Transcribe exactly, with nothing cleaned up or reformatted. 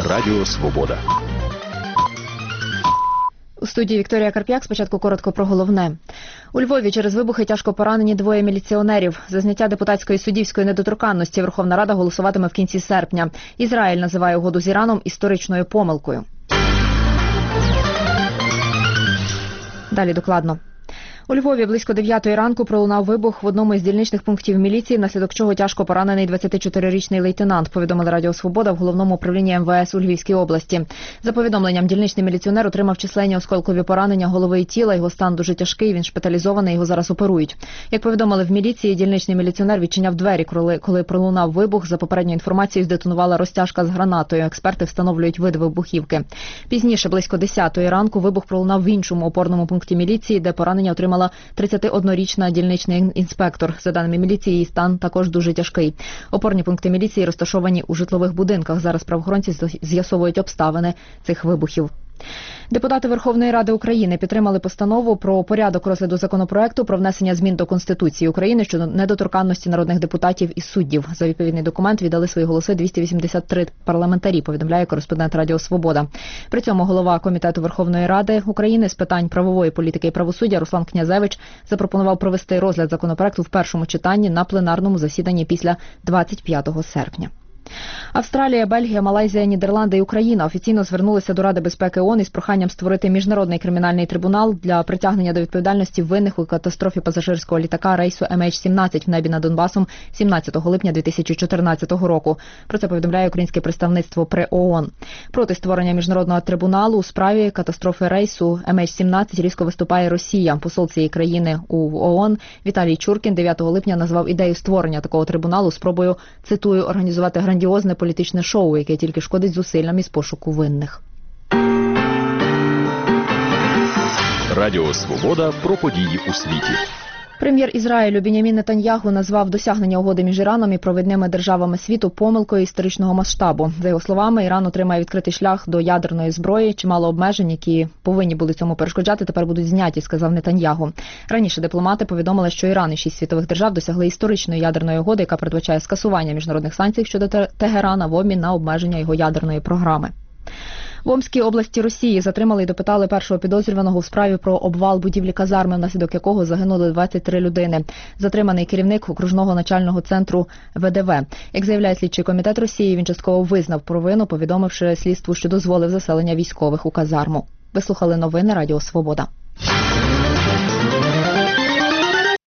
Радіо Свобода. У студії Вікторія Карп'як. Спочатку коротко про головне. У Львові через вибухи тяжко поранені двоє міліціонерів. За зняття депутатської і суддівської недоторканності Верховна Рада голосуватиме в кінці серпня. Ізраїль називає угоду з Іраном історичною помилкою. Далі докладно. У Львові близько дев'ятої ранку пролунав вибух в одному із дільничних пунктів міліції, внаслідок чого тяжко поранений двадцятичотирирічний лейтенант, повідомили Радіо Свобода в головному управлінні ем ве ес у Львівській області. За повідомленням, дільничний міліціонер отримав численні осколкові поранення голови і тіла, його стан дуже тяжкий, він шпиталізований, його зараз оперують. Як повідомили в міліції, дільничний міліціонер відчиняв двері, коли, коли пролунав вибух. За попередньою інформацією, здетонувала розтяжка з гранатою. Експерти встановлюють вид вибухівки. Пізніше, близько десятої ранку, вибух пролунав в іншому опорному пункті міліції, де поранення отримала тридцятиоднорічна дільничний інспектор. За даними міліції, її стан також дуже тяжкий. Опорні пункти міліції розташовані у житлових будинках. Зараз правоохоронці з'ясовують обставини цих вибухів. Депутати Верховної Ради України підтримали постанову про порядок розгляду законопроекту про внесення змін до Конституції України щодо недоторканності народних депутатів і суддів. За відповідний документ віддали свої голоси двісті вісімдесят три парламентарі, повідомляє кореспондент Радіо Свобода. При цьому голова Комітету Верховної Ради України з питань правової політики і правосуддя Руслан Князевич запропонував провести розгляд законопроекту в першому читанні на пленарному засіданні після двадцять п'ятого серпня. Австралія, Бельгія, Малайзія, Нідерланди і Україна офіційно звернулися до Ради безпеки ООН із проханням створити міжнародний кримінальний трибунал для притягнення до відповідальності винних у катастрофі пасажирського літака рейсу ем ейч сімнадцять в небі над Донбасом сімнадцятого липня дві тисячі чотирнадцятого року. Про це повідомляє українське представництво при ООН. Проти створення міжнародного трибуналу у справі катастрофи рейсу ем ейч сімнадцять різко виступає Росія. Посол цієї країни у ООН Віталій Чуркін дев'ятого липня назвав ідею створення такого трибуналу спробою, цитую, організувати грандіозне політичне шоу, яке тільки шкодить зусиллям із пошуку винних. Радіо Свобода про події у світі. Прем'єр Ізраїлю Бін'ямін Нетаньяху назвав досягнення угоди між Іраном і провідними державами світу помилкою історичного масштабу. За його словами, Іран отримає відкритий шлях до ядерної зброї. Чимало обмежень, які повинні були цьому перешкоджати, тепер будуть зняті, сказав Нетаньяху. Раніше дипломати повідомили, що Іран і шість світових держав досягли історичної ядерної угоди, яка передбачає скасування міжнародних санкцій щодо Тегерана в обмін на обмеження його ядерної програми. В Омській області Росії затримали і допитали першого підозрюваного у справі про обвал будівлі казарми, внаслідок якого загинули двадцять три людини. Затриманий керівник окружного начального центру ве де ве. Як заявляє слідчий комітет Росії, він частково визнав провину, повідомивши слідству, що дозволив заселення військових у казарму. Ви слухали новини Радіо Свобода.